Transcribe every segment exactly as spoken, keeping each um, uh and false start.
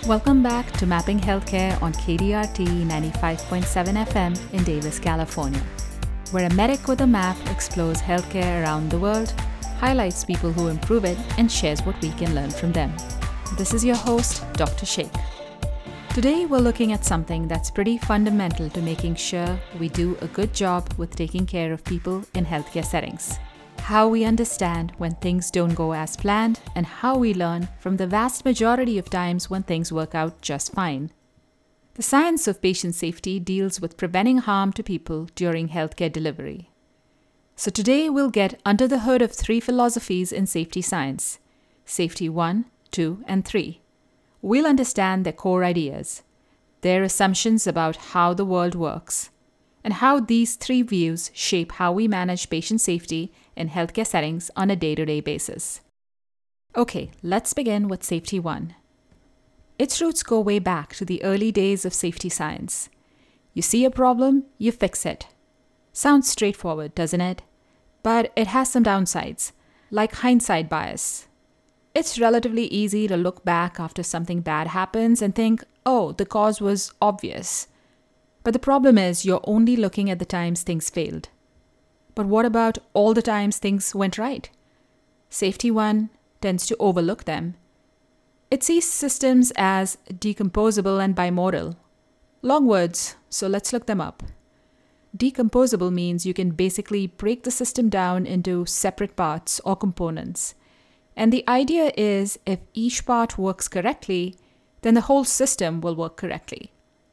Welcome back to Mapping Healthcare on K D R T ninety-five point seven F M in Davis, California, where a medic with a map explores healthcare around the world, highlights people who improve it, and shares what we can learn from them. This is your host, Doctor Sheikh. Today, we're looking at something that's pretty fundamental to making sure we do a good job with taking care of people in healthcare settings. How we understand when things don't go as planned, and how we learn from the vast majority of times when things work out just fine. The science of patient safety deals with preventing harm to people during healthcare delivery. So today we'll get under the hood of three philosophies in safety science: Safety one, two, and three. We'll understand their core ideas, their assumptions about how the world works, and how these three views shape how we manage patient safety in healthcare settings on a day-to-day basis. Okay, let's begin with Safety one. Its roots go way back to the early days of safety science. You see a problem, you fix it. Sounds straightforward, doesn't it? But it has some downsides, like hindsight bias. It's relatively easy to look back after something bad happens and think, oh, the cause was obvious. But the problem is you're only looking at the times things failed. But what about all the times things went right? Safety one tends to overlook them. It sees systems as decomposable and bimodal. Long words, so let's look them up. Decomposable means you can basically break the system down into separate parts or components. And the idea is if each part works correctly, then the whole system will work correctly.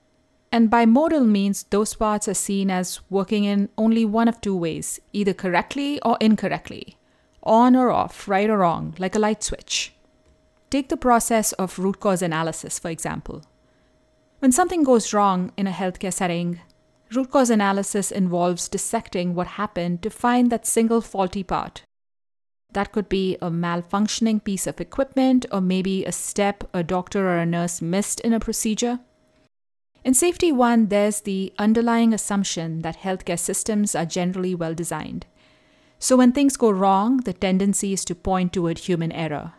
And bimodal means those parts are seen as working in only one of two ways, either correctly or incorrectly, on or off, right or wrong, like a light switch. Take the process of root cause analysis, for example. When something goes wrong in a healthcare setting, root cause analysis involves dissecting what happened to find that single faulty part. That could be a malfunctioning piece of equipment, or maybe a step a doctor or a nurse missed in a procedure. In Safety one, there's the underlying assumption that healthcare systems are generally well designed. So when things go wrong, the tendency is to point toward human error.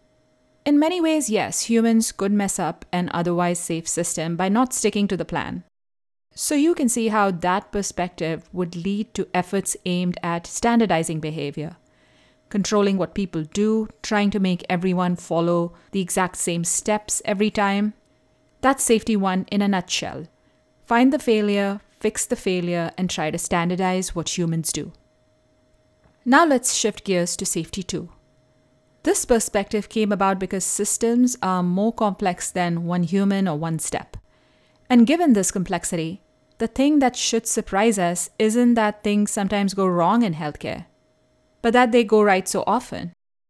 In many ways, yes, humans could mess up an otherwise safe system by not sticking to the plan. So you can see how that perspective would lead to efforts aimed at standardizing behavior, controlling what people do, trying to make everyone follow the exact same steps every time. That's Safety one in a nutshell. Find the failure, fix the failure, and try to standardize what humans do. Now let's shift gears to Safety two. This perspective came about because systems are more complex than one human or one step. And given this complexity, the thing that should surprise us isn't that things sometimes go wrong in healthcare, but that they go right so often.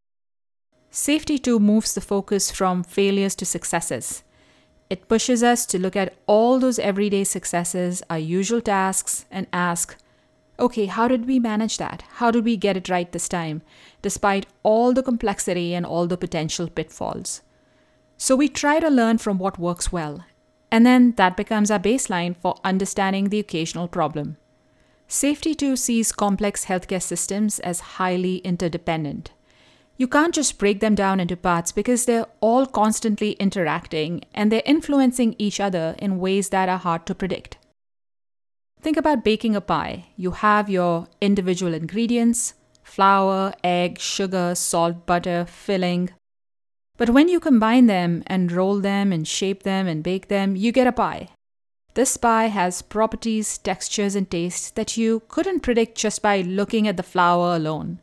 Safety two moves the focus from failures to successes. It pushes us to look at all those everyday successes, our usual tasks, and ask, okay, how did we manage that? How did we get it right this time, despite all the complexity and all the potential pitfalls? So we try to learn from what works well, and then that becomes our baseline for understanding the occasional problem. Safety two sees complex healthcare systems as highly interdependent. You can't just break them down into parts because they're all constantly interacting and they're influencing each other in ways that are hard to predict. Think about baking a pie. You have your individual ingredients: flour, egg, sugar, salt, butter, filling. But when you combine them and roll them and shape them and bake them, you get a pie. This pie has properties, textures, and tastes that you couldn't predict just by looking at the flour alone.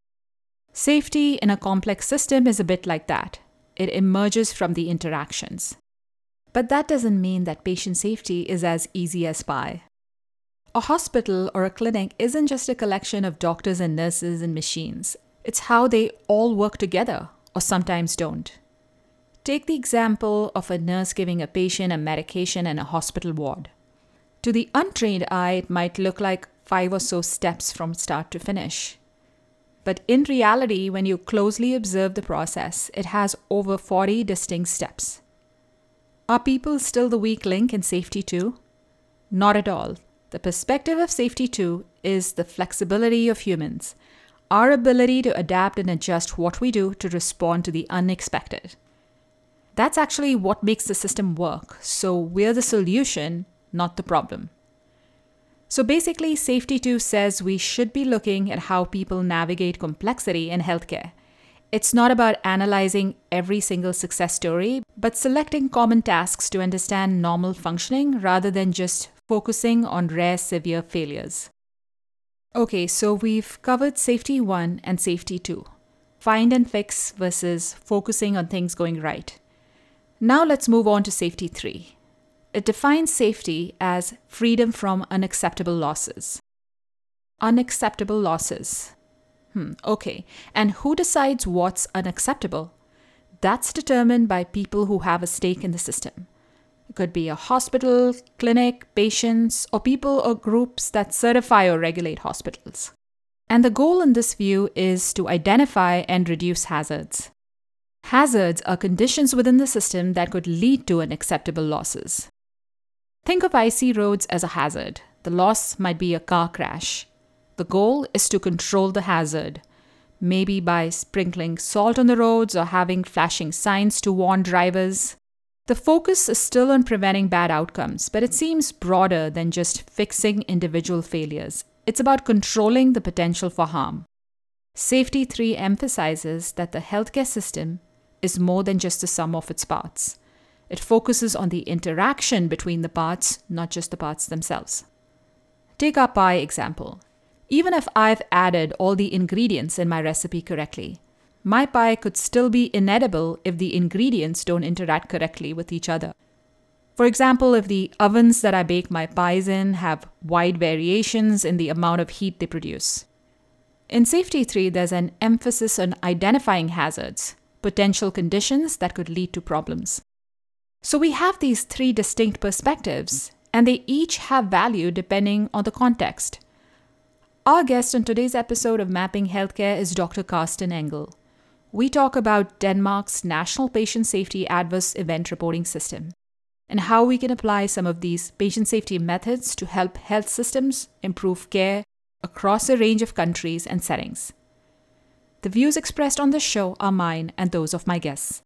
Safety in a complex system is a bit like that. It emerges from the interactions. But that doesn't mean that patient safety is as easy as pie. A hospital or a clinic isn't just a collection of doctors and nurses and machines. It's how they all work together, or sometimes don't. Take the example of a nurse giving a patient a medication in a hospital ward. To the untrained eye, it might look like five or so steps from start to finish. But in reality, when you closely observe the process, it has over forty distinct steps. Are people still the weak link in Safety two? Not at all. The perspective of Safety two is the flexibility of humans, our ability to adapt and adjust what we do to respond to the unexpected. That's actually what makes the system work. So we're the solution, not the problem. So basically, Safety two says we should be looking at how people navigate complexity in healthcare. It's not about analyzing every single success story, but selecting common tasks to understand normal functioning rather than just focusing on rare severe failures. Okay, so we've covered Safety one and Safety two. Find and fix versus focusing on things going right. Now let's move on to Safety three. It defines safety as freedom from unacceptable losses. Unacceptable losses. Hmm, okay. And who decides what's unacceptable? That's determined by people who have a stake in the system. It could be a hospital, clinic, patients, or people or groups that certify or regulate hospitals. And the goal in this view is to identify and reduce hazards. Hazards are conditions within the system that could lead to unacceptable losses. Think of icy roads as a hazard. The loss might be a car crash. The goal is to control the hazard, maybe by sprinkling salt on the roads or having flashing signs to warn drivers. The focus is still on preventing bad outcomes, but it seems broader than just fixing individual failures. It's about controlling the potential for harm. Safety three emphasizes that the healthcare system is more than just the sum of its parts. It focuses on the interaction between the parts, not just the parts themselves. Take our pie example. Even if I've added all the ingredients in my recipe correctly, my pie could still be inedible if the ingredients don't interact correctly with each other. For example, if the ovens that I bake my pies in have wide variations in the amount of heat they produce. In Safety three, there's an emphasis on identifying hazards, potential conditions that could lead to problems. So we have these three distinct perspectives, and they each have value depending on the context. Our guest on today's episode of Mapping Healthcare is Doctor Carsten Engel. We talk about Denmark's National Patient Safety Adverse Event Reporting System and how we can apply some of these patient safety methods to help health systems improve care across a range of countries and settings. The views expressed on this show are mine and those of my guests.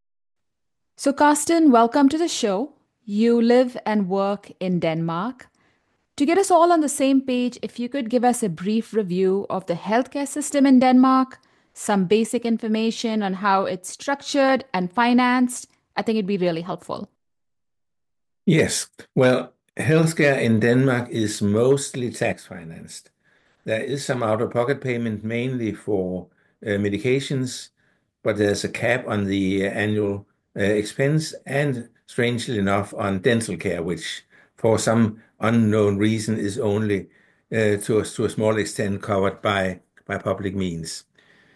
So, Carsten, welcome to the show. You live and work in Denmark. To get us all on the same page, if you could give us a brief review of the healthcare system in Denmark, some basic information on how it's structured and financed, I think it'd be really helpful. Yes. Well, healthcare in Denmark is mostly tax-financed. There is some out-of-pocket payment, mainly for uh, medications, but there's a cap on the annual uh, expense and, strangely enough, on dental care, which for some unknown reason is only uh, to, a, to a small extent covered by, by public means.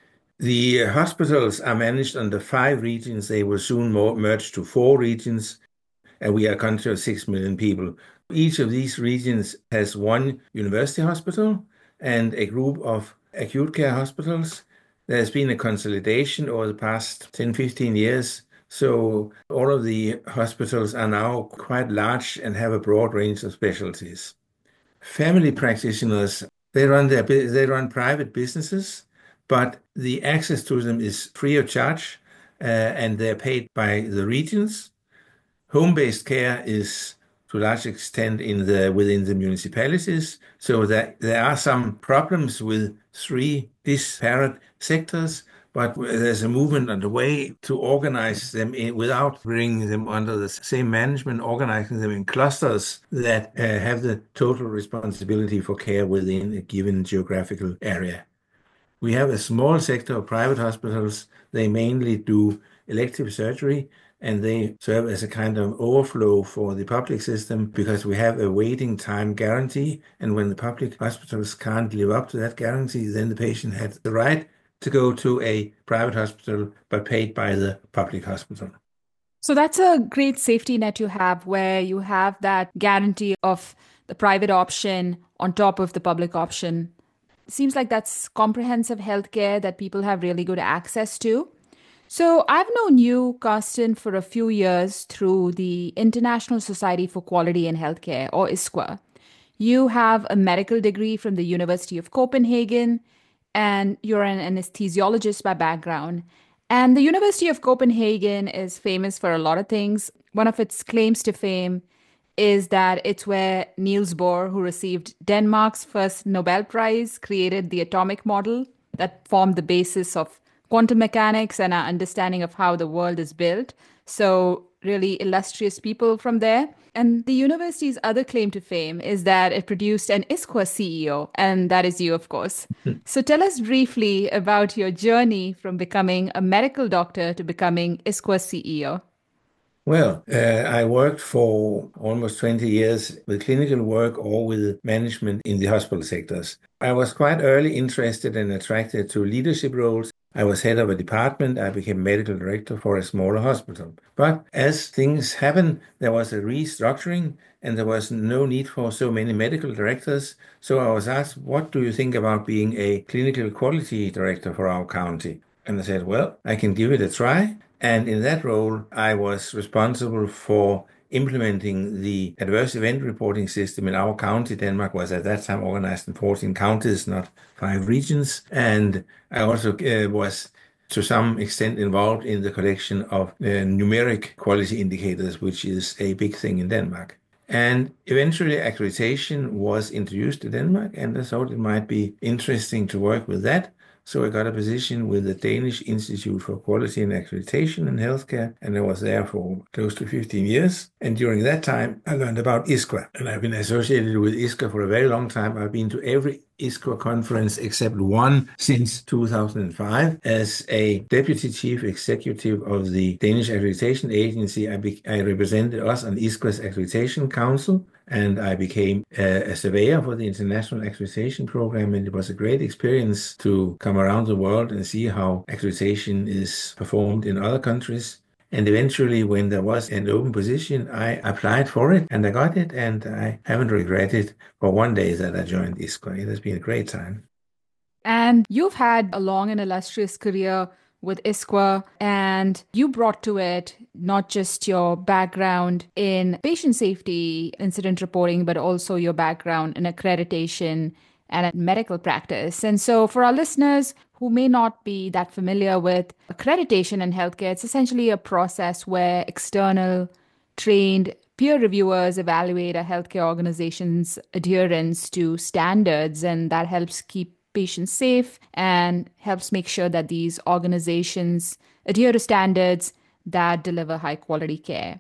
The uh, hospitals are managed under five regions. They will soon more, merge to four regions, and we are a country of six million people. Each of these regions has one university hospital and a group of acute care hospitals. There's been a consolidation over the past ten, fifteen years. So all of the hospitals are now quite large and have a broad range of specialties. Family practitioners, they run their they run private businesses, but the access to them is free of charge, uh, and they're paid by the regions. Home-based care is to a large extent in the within the municipalities, so that there are some problems with three disparate sectors, but there's a movement underway to organize them in, without bringing them under the same management, organizing them in clusters that uh, have the total responsibility for care within a given geographical area. We have a small sector of private hospitals. They mainly do elective surgery, and they serve as a kind of overflow for the public system because we have a waiting time guarantee. And when the public hospitals can't live up to that guarantee, then the patient has the right to go to a private hospital, but paid by the public hospital. So that's a great safety net you have, where you have that guarantee of the private option on top of the public option. It seems like that's comprehensive healthcare that people have really good access to. So I've known you, Carsten, for a few years through the International Society for Quality in Healthcare, or I S Q A. You have a medical degree from the University of Copenhagen, and you're an anesthesiologist by background. And the University of Copenhagen is famous for a lot of things. One of its claims to fame is that it's where Niels Bohr, who received Denmark's first Nobel Prize, created the atomic model that formed the basis of quantum mechanics and our understanding of how the world is built. So, really illustrious people from there. And the university's other claim to fame is that it produced an ISQua C E O, and that is you, of course. So, tell us briefly about your journey from becoming a medical doctor to becoming ISQua C E O. Well, uh, I worked for almost twenty years with clinical work or with management in the hospital sectors. I was quite early interested and attracted to leadership roles. I was head of a department. I became medical director for a smaller hospital. But as things happened, there was a restructuring and there was no need for so many medical directors. So I was asked, what do you think about being a clinical quality director for our county? And I said, well, I can give it a try. And in that role, I was responsible for implementing the adverse event reporting system in our county. Denmark was at that time organized in fourteen counties, not five regions. And I also uh, was to some extent involved in the collection of uh, numeric quality indicators, which is a big thing in Denmark. And eventually accreditation was introduced to Denmark, and I thought it might be interesting to work with that. So I got a position with the Danish Institute for Quality and Accreditation in Healthcare, and I was there for close to fifteen years. And during that time, I learned about ISQua, and I've been associated with ISQua for a very long time. I've been to every ISQua conference except one since two thousand five. As a deputy chief executive of the Danish Accreditation Agency, I, be- I represented us on ISQUA's Accreditation Council, and I became a, a surveyor for the International Accreditation Program, and it was a great experience to come around the world and see how accreditation is performed in other countries. And eventually, when there was an open position, I applied for it and I got it, and I haven't regretted for one day that I joined ISQua. It has been a great time. And you've had a long and illustrious career with ISQua, and you brought to it not just your background in patient safety incident reporting, but also your background in accreditation and medical practice. And so, for our listeners who may not be that familiar with accreditation in healthcare, it's essentially a process where external trained peer reviewers evaluate a healthcare organization's adherence to standards, and that helps keep patients safe and helps make sure that these organizations adhere to standards that deliver high quality care.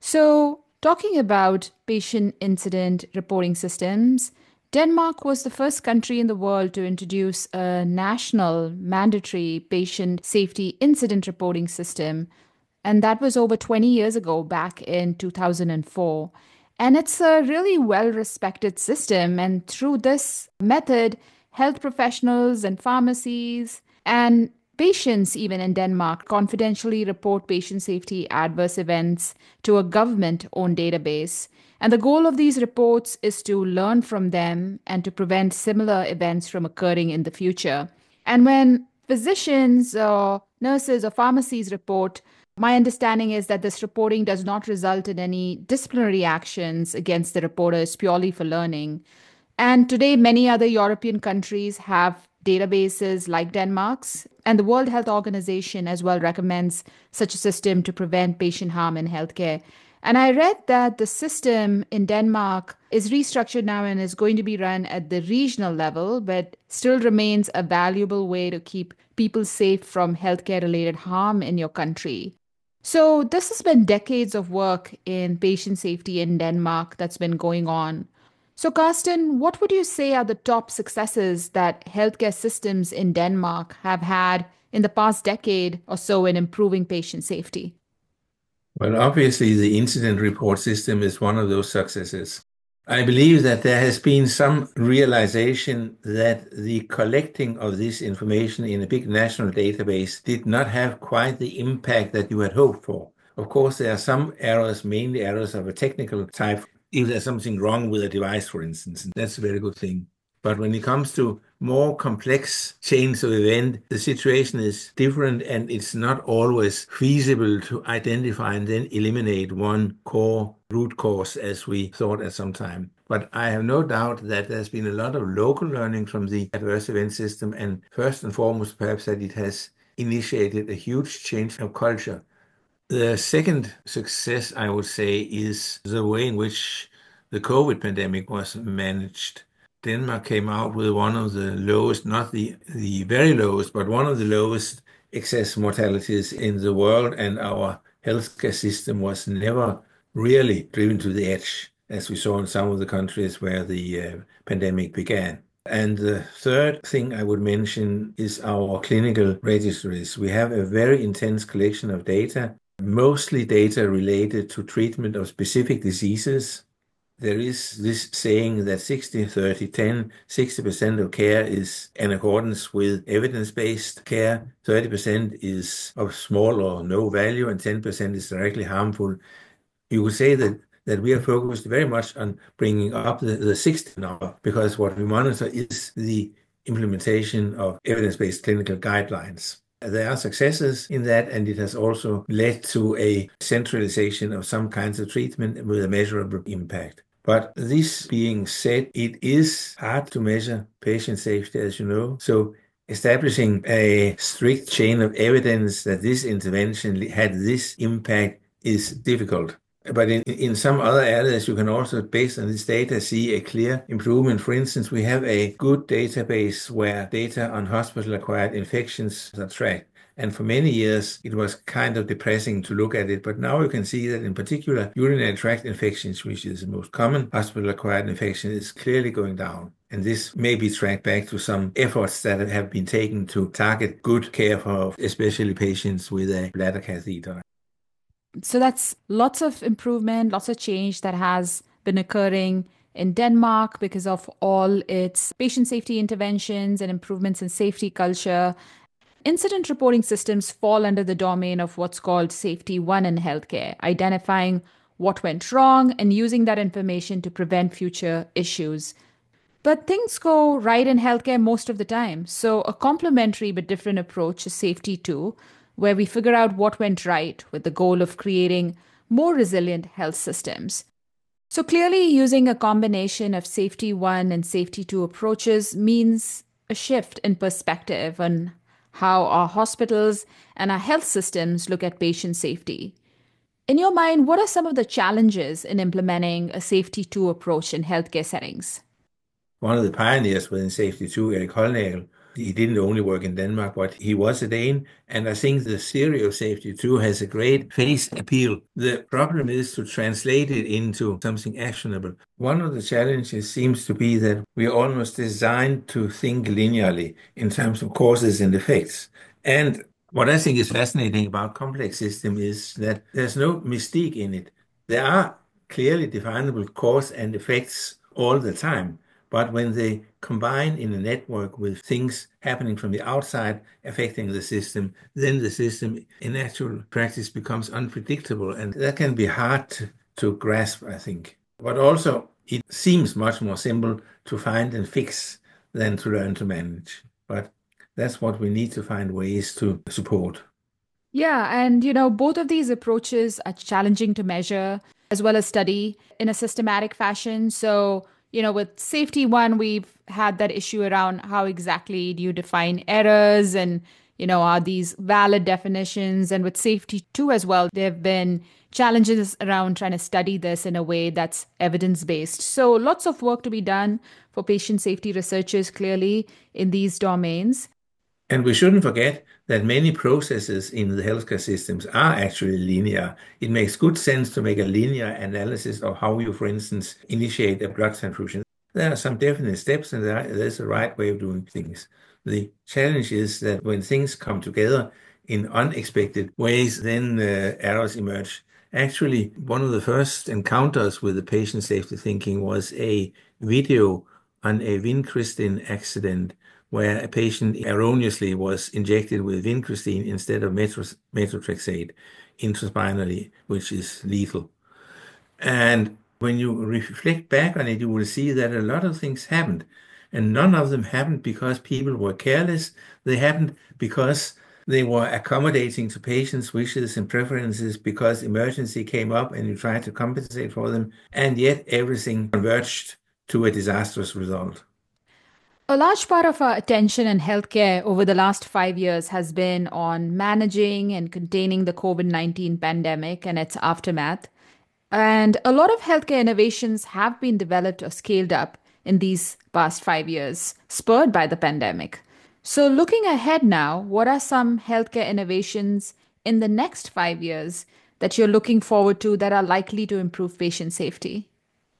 So, talking about patient incident reporting systems, Denmark was the first country in the world to introduce a national mandatory patient safety incident reporting system. And that was over twenty years ago, back in two thousand four. And it's a really well respected system. And through this method, health professionals and pharmacies and patients, even in Denmark, confidentially report patient safety adverse events to a government owned database. And the goal of these reports is to learn from them and to prevent similar events from occurring in the future. And when physicians or nurses or pharmacies report, my understanding is that this reporting does not result in any disciplinary actions against the reporters purely for learning. And today, many other European countries have databases like Denmark's, and the World Health Organization as well recommends such a system to prevent patient harm in healthcare. And I read that the system in Denmark is restructured now and is going to be run at the regional level, but still remains a valuable way to keep people safe from healthcare related harm in your country. So, this has been decades of work in patient safety in Denmark that's been going on. So, Carsten, what would you say are the top successes that healthcare systems in Denmark have had in the past decade or so in improving patient safety? Well, obviously, the incident report system is one of those successes. I believe that there has been some realization that the collecting of this information in a big national database did not have quite the impact that you had hoped for. Of course, there are some errors, mainly errors of a technical type. If there's something wrong with a device, for instance, that's a very good thing. But when it comes to more complex chains of event, the situation is different, and it's not always feasible to identify and then eliminate one core root cause as we thought at some time. But I have no doubt that there's been a lot of local learning from the adverse event system, and first and foremost, perhaps that it has initiated a huge change of culture. The second success, I would say, is the way in which the COVID pandemic was managed. Denmark came out with one of the lowest, not the, the very lowest, but one of the lowest excess mortalities in the world, and our healthcare system was never really driven to the edge, as we saw in some of the countries where the uh, pandemic began. And the third thing I would mention is our clinical registries. We have a very intense collection of data, mostly data related to treatment of specific diseases. There is this saying that sixty, thirty, ten, sixty percent of care is in accordance with evidence-based care, thirty percent is of small or no value, and ten percent is directly harmful. You would say that that we are focused very much on bringing up the, the sixty number, because what we monitor is the implementation of evidence-based clinical guidelines. There are successes in that, and it has also led to a centralization of some kinds of treatment with a measurable impact. But this being said, it is hard to measure patient safety, as you know. So establishing a strict chain of evidence that this intervention had this impact is difficult. But in, in some other areas, you can also, based on this data, see a clear improvement. For instance, we have a good database where data on hospital-acquired infections are tracked. And for many years, it was kind of depressing to look at it. But now you can see that in particular, urinary tract infections, which is the most common hospital-acquired infection, is clearly going down. And this may be tracked back to some efforts that have been taken to target good care for especially patients with a bladder catheter. So that's lots of improvement, lots of change that has been occurring in Denmark because of all its patient safety interventions and improvements in safety culture. Incident reporting systems fall under the domain of what's called Safety One in healthcare, identifying what went wrong and using that information to prevent future issues. But things go right in healthcare most of the time. So a complementary but different approach is Safety Two, where we figure out what went right with the goal of creating more resilient health systems. So clearly, using a combination of Safety One and Safety Two approaches means a shift in perspective on how our hospitals and our health systems look at patient safety. In your mind, what are some of the challenges in implementing a Safety Two approach in healthcare settings? One of the pioneers within Safety Two, Erik Hollnagel, he didn't only work in Denmark, but he was a Dane. And I think the theory of Safety Two has a great face appeal. The problem is to translate it into something actionable. One of the challenges seems to be that we are almost designed to think linearly in terms of causes and effects. And what I think is fascinating about complex system is that there's no mystique in it. There are clearly definable cause and effects all the time. But when they combine in a network with things happening from the outside affecting the system, then the system in actual practice becomes unpredictable. And that can be hard to, to grasp, I think. But also, it seems much more simple to find and fix than to learn to manage. But that's what we need to find ways to support. Yeah, and you know, both of these approaches are challenging to measure as well as study in a systematic fashion. So you know, with Safety One, we've had that issue around how exactly do you define errors and, you know, are these valid definitions? And with Safety Two as well, there have been challenges around trying to study this in a way that's evidence-based. So lots of work to be done for patient safety researchers clearly in these domains. And we shouldn't forget that many processes in the healthcare systems are actually linear. It makes good sense to make a linear analysis of how you, for instance, initiate a blood transfusion. There are some definite steps, and there's a right way of doing things. The challenge is that when things come together in unexpected ways, then uh, errors emerge. Actually, one of the first encounters with the patient safety thinking was a video on a vincristine accident where a patient erroneously was injected with vincristine instead of methotrexate intraspinally, which is lethal. And when you reflect back on it, you will see that a lot of things happened. And none of them happened because people were careless. They happened because they were accommodating to patients' wishes and preferences, because emergency came up and you tried to compensate for them. And yet everything converged to a disastrous result. A large part of our attention in healthcare over the last five years has been on managing and containing the COVID nineteen pandemic and its aftermath. And a lot of healthcare innovations have been developed or scaled up in these past five years, spurred by the pandemic. So, looking ahead now, what are some healthcare innovations in the next five years that you're looking forward to that are likely to improve patient safety?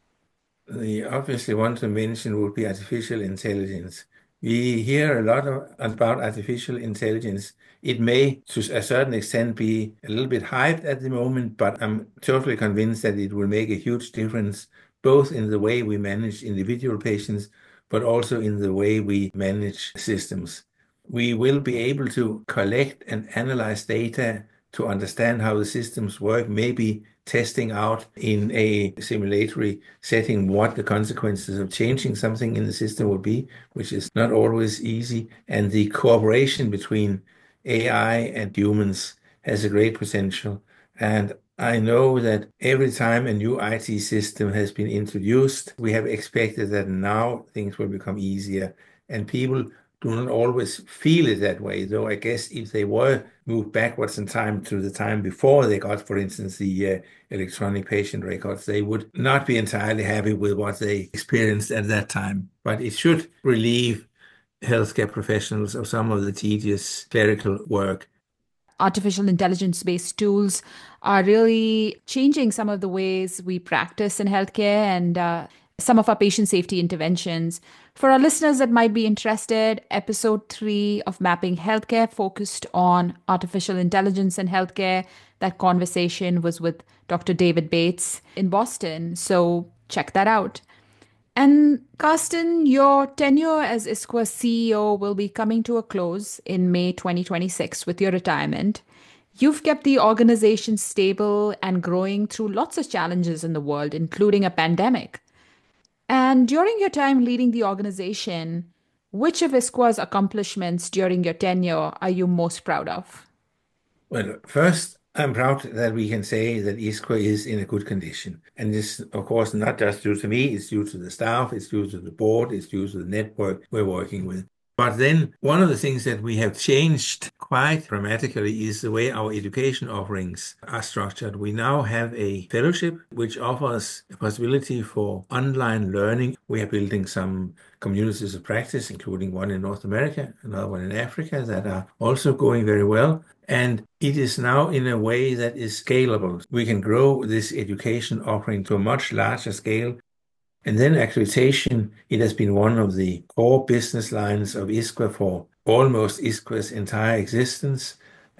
The obviously one to mention would be artificial intelligence. We hear a lot of, about artificial intelligence. It may, to a certain extent, be a little bit hyped at the moment, but I'm totally convinced that it will make a huge difference, both in the way we manage individual patients, but also in the way we manage systems. We will be able to collect and analyze data to understand how the systems work, maybe testing out in a simulatory setting what the consequences of changing something in the system would be, which is not always easy. And the cooperation between A I and humans has a great potential. And I know that every time a new I T system has been introduced, we have expected that now things will become easier. And people do not always feel it that way, though I guess if they were moved backwards in time to the time before they got, for instance, the uh, electronic patient records, they would not be entirely happy with what they experienced at that time. But it should relieve healthcare professionals of some of the tedious clerical work. Artificial intelligence based tools are really changing some of the ways we practice in healthcare and uh, some of our patient safety interventions. For our listeners that might be interested, episode three of Mapping Healthcare focused on artificial intelligence in healthcare. That conversation was with Doctor David Bates in Boston. So check that out. And Carsten, your tenure as ISQUA's C E O will be coming to a close in May twenty twenty-six with your retirement. You've kept the organization stable and growing through lots of challenges in the world, including a pandemic. And during your time leading the organization, which of ISQUA's accomplishments during your tenure are you most proud of? Well, first, I'm proud that we can say that ISQUA is in a good condition. And this, of course, not just due to me, it's due to the staff, it's due to the board, it's due to the network we're working with. But then one of the things that we have changed quite dramatically is the way our education offerings are structured. We now have a fellowship which offers a possibility for online learning. We are building some communities of practice, including one in North America, another one in Africa, that are also going very well. And it is now in a way that is scalable. We can grow this education offering to a much larger scale. And then accreditation, it has been one of the core business lines of ISQUA for almost ISQUA's entire existence.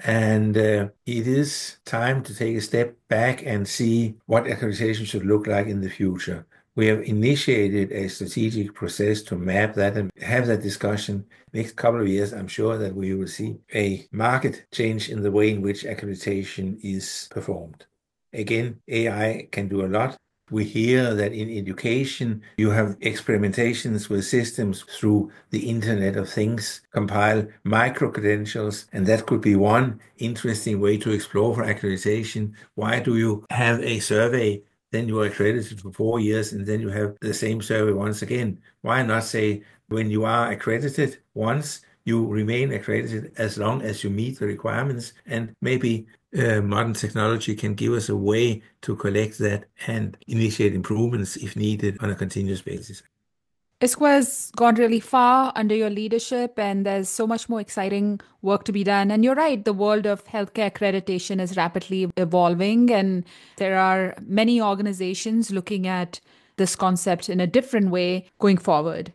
And uh, it is time to take a step back and see what accreditation should look like in the future. We have initiated a strategic process to map that and have that discussion. Next couple of years, I'm sure that we will see a market change in the way in which accreditation is performed. Again, A I can do a lot. We hear that in education, you have experimentations with systems through the Internet of Things, compile micro-credentials, and that could be one interesting way to explore for accreditation. Why do you have a survey, then you are accredited for four years, and then you have the same survey once again? Why not say, when you are accredited once, you remain accredited as long as you meet the requirements, and maybe uh, modern technology can give us a way to collect that and initiate improvements if needed on a continuous basis. ISQUA has gone really far under your leadership, and there's so much more exciting work to be done. And you're right, the world of healthcare accreditation is rapidly evolving, and there are many organizations looking at this concept in a different way going forward.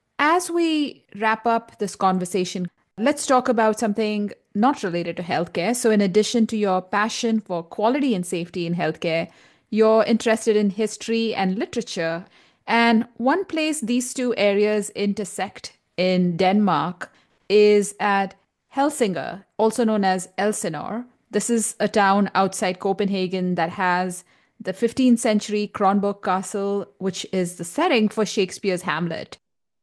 As we wrap up this conversation, let's talk about something not related to healthcare. So, in addition to your passion for quality and safety in healthcare, you're interested in history and literature. And one place these two areas intersect in Denmark is at Helsinge, also known as Elsinore. This is a town outside Copenhagen that has the fifteenth century Kronborg Castle, which is the setting for Shakespeare's Hamlet.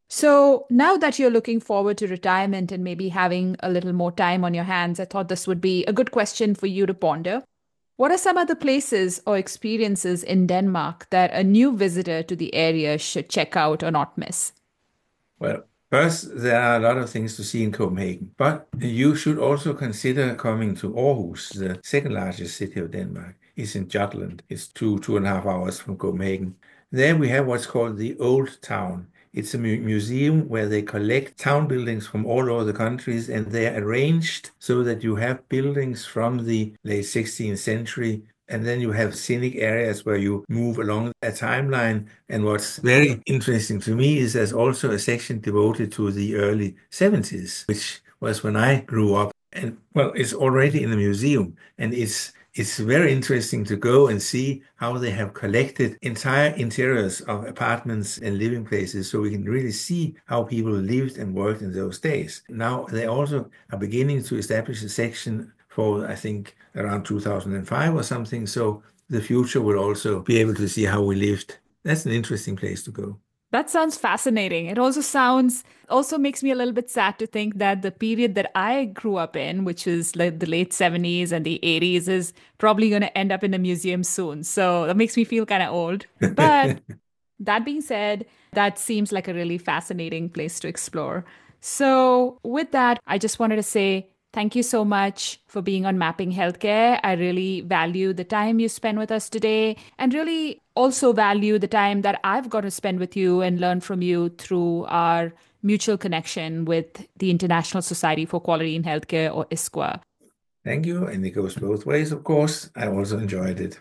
So now that you're looking forward to retirement and maybe having a little more time on your hands, I thought this would be a good question for you to ponder. What are some other places or experiences in Denmark that a new visitor to the area should check out or not miss? Well, First, there are a lot of things to see in Copenhagen, but you should also consider coming to Aarhus, the second largest city of Denmark. It's in Jutland. It's two, two and a half hours from Copenhagen. There we have what's called the Old Town. It's a mu- museum where they collect town buildings from all over the countries, and they're arranged so that you have buildings from the late sixteenth century, and then you have scenic areas where you move along a timeline. And what's very interesting to me is there's also a section devoted to the early seventies, which was when I grew up. And well, it's already in the museum, and it's It's very interesting to go and see how they have collected entire interiors of apartments and living places, so we can really see how people lived and worked in those days. Now they also are beginning to establish a section for, I think, around two thousand five or something, so the future will also be able to see how we lived. That's an interesting place to go. That sounds fascinating. It also sounds, also makes me a little bit sad to think that the period that I grew up in, which is like the late seventies and the eighties, is probably going to end up in a museum soon. So that makes me feel kind of old. But that being said, that seems like a really fascinating place to explore. So with that, I just wanted to say thank you so much for being on Mapping Healthcare. I really value the time you spend with us today, and really also value the time that I've got to spend with you and learn from you through our mutual connection with the International Society for Quality in Healthcare, or I S Q A. Thank you. And it goes both ways, of course. I also enjoyed it.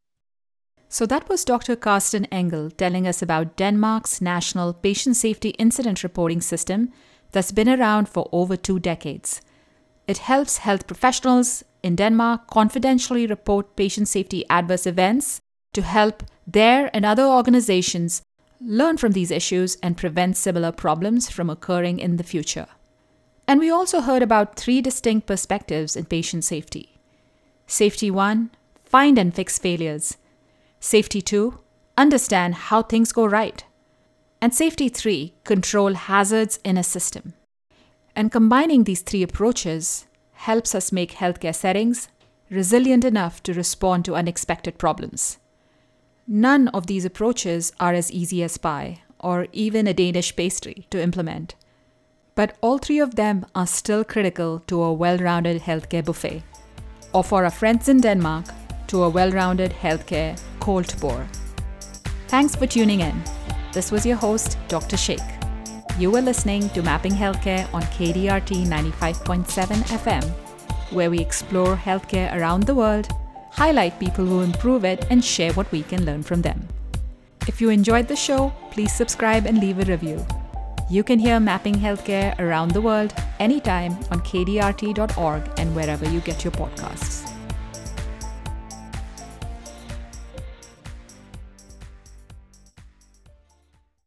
So that was Doctor Carsten Engel telling us about Denmark's National Patient Safety Incident Reporting System that's been around for over two decades. It helps health professionals in Denmark confidentially report patient safety adverse events to help their and other organizations learn from these issues and prevent similar problems from occurring in the future. And we also heard about three distinct perspectives in patient safety. Safety one, find and fix failures. Safety two, understand how things go right. And safety three, control hazards in a system. And combining these three approaches helps us make healthcare settings resilient enough to respond to unexpected problems. None of these approaches are as easy as pie or even a Danish pastry to implement. But all three of them are still critical to a well-rounded healthcare buffet, or for our friends in Denmark, to a well-rounded healthcare cold pour. Thanks for tuning in. This was your host, Doctor Sheikh. You were listening to Mapping Healthcare on K D R T ninety-five point seven F M, where we explore healthcare around the world, highlight people who improve it, and share what we can learn from them. If you enjoyed the show, please subscribe and leave a review. You can hear Mapping Healthcare around the world anytime on K D R T dot org and wherever you get your podcasts.